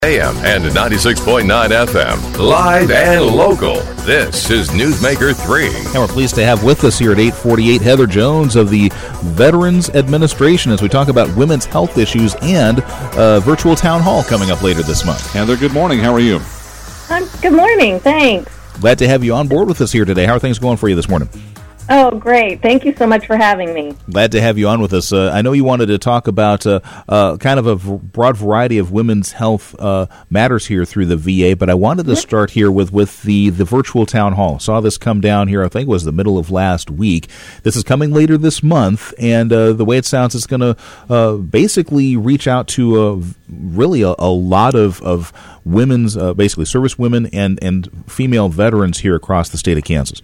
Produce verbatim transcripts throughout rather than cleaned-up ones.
A M and ninety-six point nine F M. Live and local. This is Newsmaker three. And we're pleased to have with us here at eight forty-eight Heather Jones of the Veterans Administration as we talk about women's health issues and a virtual town hall coming up later this month. Heather, good morning. How are you? Um, good morning. Thanks. Glad to have you on board with us here today. How are things going for you this morning? Oh, great. Thank you so much for having me. Glad to have you on with us. Uh, I know you wanted to talk about uh, uh, kind of a v- broad variety of women's health uh, matters here through the V A, but I wanted to start here with, with the, the virtual town hall. Saw this come down here, I think it was the middle of last week. This is coming later this month, and uh, the way it sounds, it's going to uh, basically reach out to uh, really a, a lot of, of women's, uh, basically service women and, and female veterans here across the state of Kansas.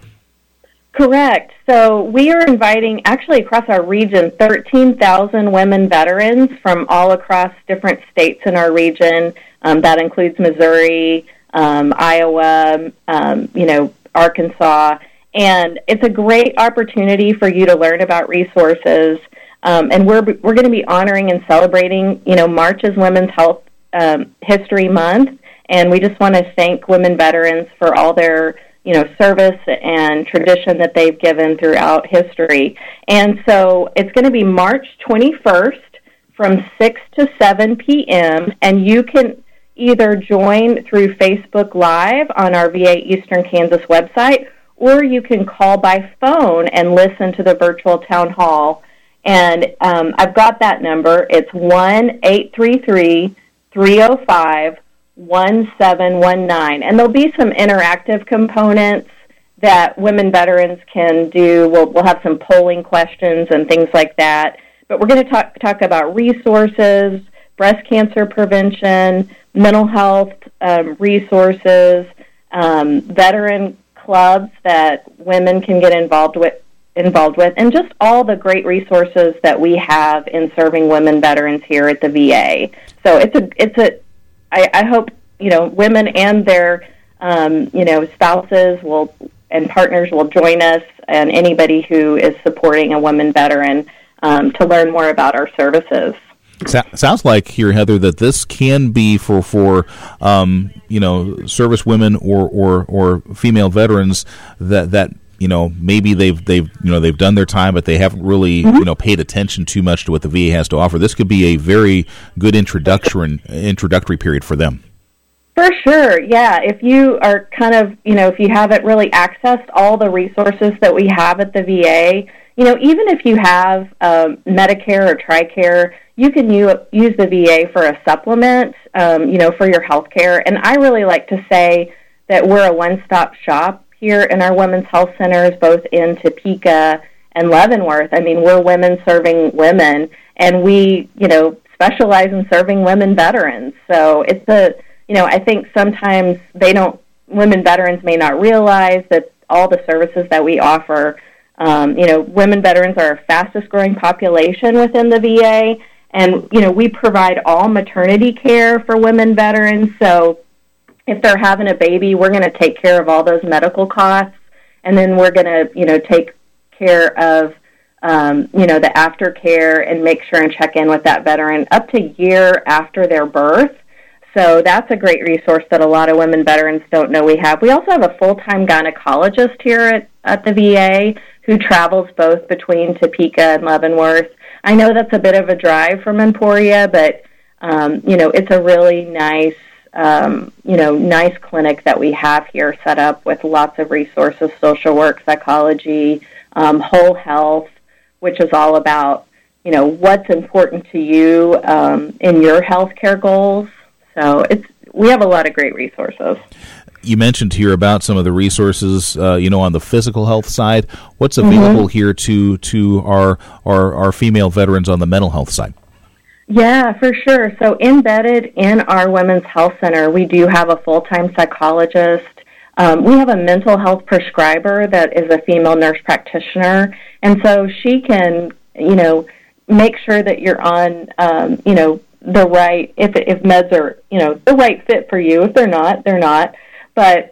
Correct. So we are inviting, actually across our region, thirteen thousand women veterans from all across different states in our region. Um, that includes Missouri, um, Iowa, um, you know, Arkansas. And it's a great opportunity for you to learn about resources. Um, and we're we're going to be honoring and celebrating, you know, March is Women's Health um, History Month. And we just want to thank women veterans for all their you know, service and tradition that they've given throughout history. And so it's going to be March twenty-first from six to seven p.m., and you can either join through Facebook Live on our V A Eastern Kansas website, or you can call by phone and listen to the virtual town hall. And um, I've got that number. It's one eight three three, three oh five, one seven one nine, and there'll be some interactive components that women veterans can do. We'll, we'll have some polling questions and things like that, but we're going to talk talk about resources, breast cancer prevention, mental health um, resources, um, veteran clubs that women can get involved with, involved with, and just all the great resources that we have in serving women veterans here at the V A. So it's a it's a I, I hope, you know, women and their, um, you know, spouses will and partners will join us, and anybody who is supporting a woman veteran um, to learn more about our services. So, sounds like here, Heather, that this can be for for um, you know, service women or, or, or female veterans that that. You know, maybe they've they've you know they've done their time, but they haven't really mm-hmm. you know paid attention too much to what the V A has to offer. This could be a very good introduction introductory period for them. For sure, yeah. If you are kind of you know if you haven't really accessed all the resources that we have at the V A, you know, even if you have um, Medicare or TRICARE, you can u- use the V A for a supplement, um, you know, for your health care. And I really like to say that we're a one-stop shop here in our women's health centers, both in Topeka and Leavenworth. I mean, we're women serving women, and we, you know, specialize in serving women veterans. So it's a, you know, I think sometimes they don't, women veterans may not realize that all the services that we offer, um, you know, women veterans are our fastest growing population within the V A, and, you know, we provide all maternity care for women veterans. So if they're having a baby, we're going to take care of all those medical costs, and then we're going to, you know, take care of, um, you know, the aftercare and make sure and check in with that veteran up to a year after their birth. So that's a great resource that a lot of women veterans don't know we have. We also have a full-time gynecologist here at, at the V A who travels both between Topeka and Leavenworth. I know that's a bit of a drive from Emporia, but, um, you know, it's a really nice, Um, you know, nice clinic that we have here set up with lots of resources, social work, psychology, um, whole health, which is all about, you know, what's important to you um, in your healthcare goals. So it's we have a lot of great resources. You mentioned here about some of the resources, uh, you know, on the physical health side. What's available mm-hmm. here to to our, our our female veterans on the mental health side? Yeah, for sure. So embedded in our Women's Health Center, we do have a full-time psychologist. Um, we have a mental health prescriber that is a female nurse practitioner, and so she can, you know, make sure that you're on, um, you know, the right, if if meds are, you know, the right fit for you. If they're not, they're not. But,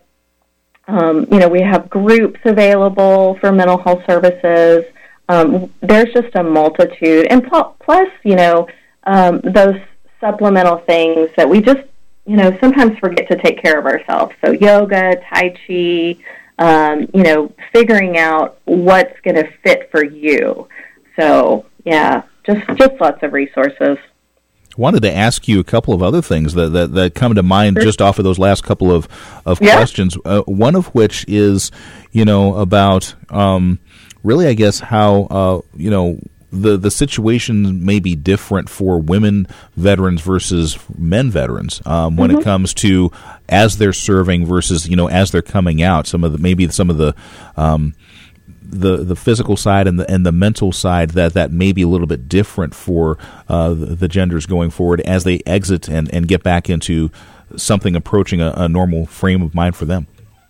um, you know, we have groups available for mental health services. Um, there's just a multitude. And plus, you know, um, those supplemental things that we just you know, sometimes forget to take care of ourselves. So yoga, Tai Chi, um, you know, figuring out what's going to fit for you. So, yeah, just just lots of resources. Wanted to ask you a couple of other things that, that, that come to mind just off of those last couple of, of yeah. questions, uh, one of which is, you know, about um, really, I guess, how, uh, you know, the, the situation may be different for women veterans versus men veterans um, when mm-hmm. it comes to as they're serving versus, you know, as they're coming out, some of the, maybe some of the um, the the physical side and the and the mental side that, that may be a little bit different for uh, the, the genders going forward as they exit and, and get back into something approaching a, a normal frame of mind for them.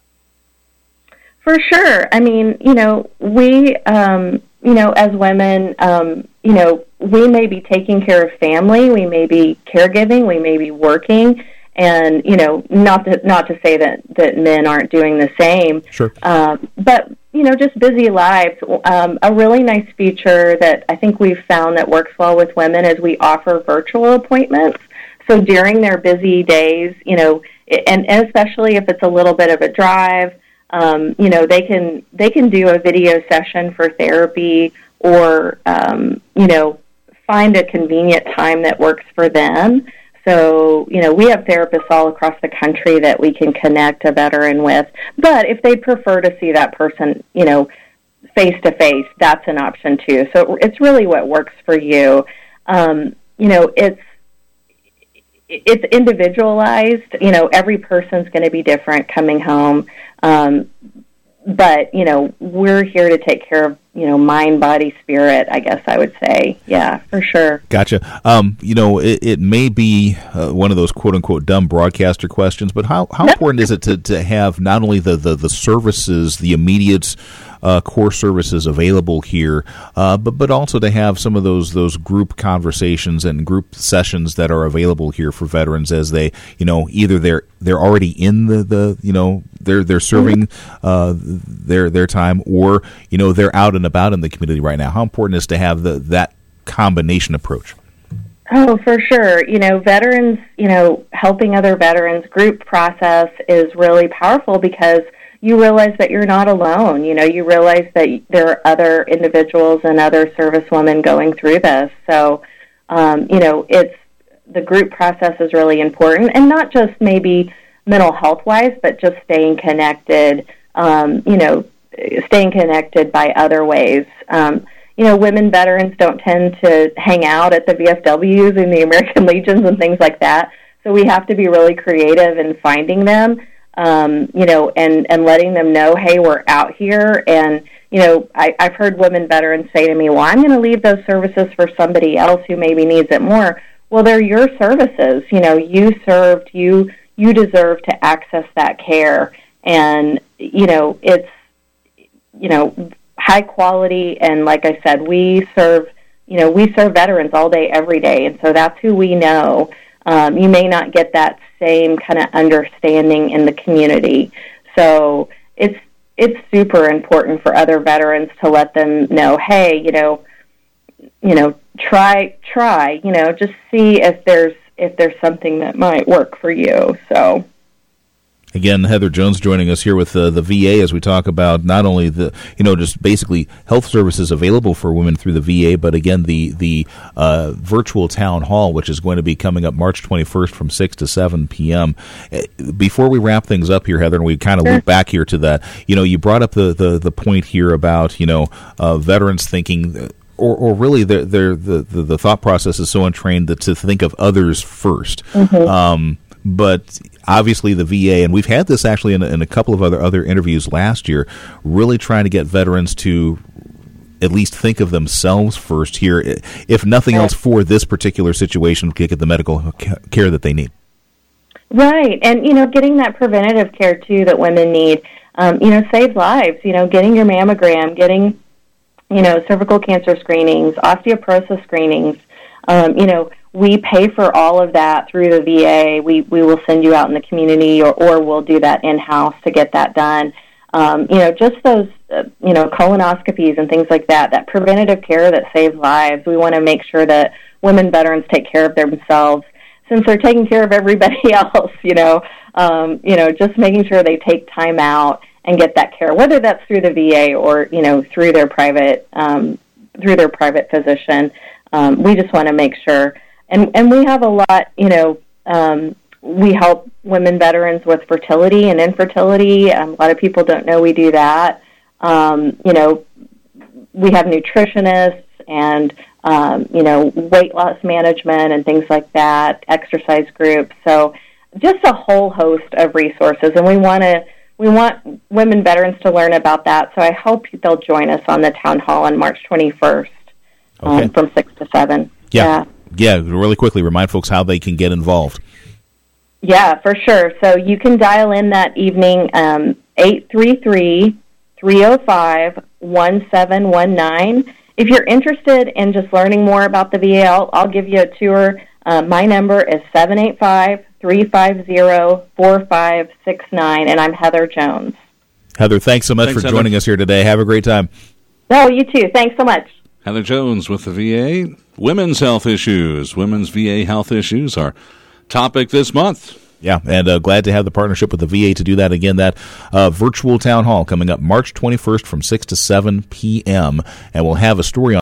For sure. I mean, you know, we, um, you know, as women, um, you know, we may be taking care of family, we may be caregiving, we may be working, and, you know, not to, not to say that, that men aren't doing the same. Sure. Um, but, you know, just busy lives. Um, a really nice feature that I think we've found that works well with women is we offer virtual appointments. So during their busy days, you know, and, and especially if it's a little bit of a drive, um, you know, they can they can do a video session for therapy or, um, you know, find a convenient time that works for them. So, you know, we have therapists all across the country that we can connect a veteran with. But if they prefer to see that person, you know, face-to-face, that's an option too. So it's really what works for you. Um, you know, it's it's individualized. You know, every person's going to be different coming home. Um, but, you know, we're here to take care of, you know, mind, body, spirit, I guess I would say. Yeah, for sure. Gotcha. Um, you know, it, it may be uh, one of those quote-unquote dumb broadcaster questions, but how, how important is it to, to have not only the, the, the services, the immediate uh, core services available here, uh, but but also to have some of those those group conversations and group sessions that are available here for veterans as they, you know, either they're they're already in the, the you know, they're they're serving uh, their their time, or, you know, they're out and about in the community right now. How important is to have the that combination approach? Oh, for sure. You know, veterans, you know, helping other veterans, group process is really powerful because you realize that you're not alone. You know, you realize that there are other individuals and other servicewomen going through this. So, um, you know, it's the group process is really important, and not just maybe mental health-wise, but just staying connected, um, you know, staying connected by other ways. Um, you know, women veterans don't tend to hang out at the V F Ws and the American Legions and things like that, so we have to be really creative in finding them, um, you know, and, and letting them know, hey, we're out here. And, you know, I, I've heard women veterans say to me, well, I'm going to leave those services for somebody else who maybe needs it more. Well, they're your services. You know, you served, you you deserve to access that care. And, you know, it's, you know, high quality, and like I said, we serve, you know, we serve veterans all day, every day, and so that's who we know. Um, you may not get that same kind of understanding in the community, so it's it's super important for other veterans to let them know, hey, you know, you know, try try, you know, just see if there's if there's something that might work for you. So. Again, Heather Jones joining us here with uh, the V A as we talk about not only the, you know, just basically health services available for women through the V A, but again, the the uh, virtual town hall, which is going to be coming up March twenty-first from six to seven p.m. Before we wrap things up here, Heather, and we kind of loop back here to that, you know, you brought up the, the, the point here about, you know, uh, veterans thinking... Or, or really, the, the the the thought process is so untrained that to think of others first. Mm-hmm. Um, but obviously, the V A, and we've had this actually in a, in a couple of other other interviews last year, really trying to get veterans to at least think of themselves first here, if nothing else, for this particular situation, to get the medical care that they need. Right, and you know, getting that preventative care too that women need, um, you know, saves lives. You know, getting your mammogram, getting you know, cervical cancer screenings, osteoporosis screenings. Um, you know, we pay for all of that through the V A. We we will send you out in the community, or, or we'll do that in-house to get that done. Um, you know, just those, uh, you know, colonoscopies and things like that, that preventative care that saves lives. We want to make sure that women veterans take care of themselves. since they're taking care of everybody else, you know, um, you know, just making sure they take time out and get that care, whether that's through the V A or, you know, through their private, um, through their private physician. Um, we just want to make sure. And, and we have a lot, you know, um, we help women veterans with fertility and infertility. Um, a lot of people don't know we do that. Um, you know, we have nutritionists and, um, you know, weight loss management and things like that, exercise groups. So just a whole host of resources. And we want to, we want women veterans to learn about that. So I hope they'll join us on the town hall on March twenty-first okay. um, from six to seven. Yeah. yeah. Yeah. Really quickly, remind folks how they can get involved. Yeah, for sure. So you can dial in that evening, um, eight three three, three oh five, one seven one nine. If you're interested in just learning more about the V A, I'll, I'll give you a tour. Uh, my number is seven eight five, three five zero, four five six nine, and I'm Heather Jones. Heather, thanks so much thanks, for Heather. joining us here today. Have a great time. No, you too. Thanks so much. Heather Jones with the V A. Women's health issues. Women's V A health issues are topic this month. Yeah, and uh, glad to have the partnership with the V A to do that. Again, that uh, virtual town hall coming up March twenty-first from six to seven p.m. And we'll have a story on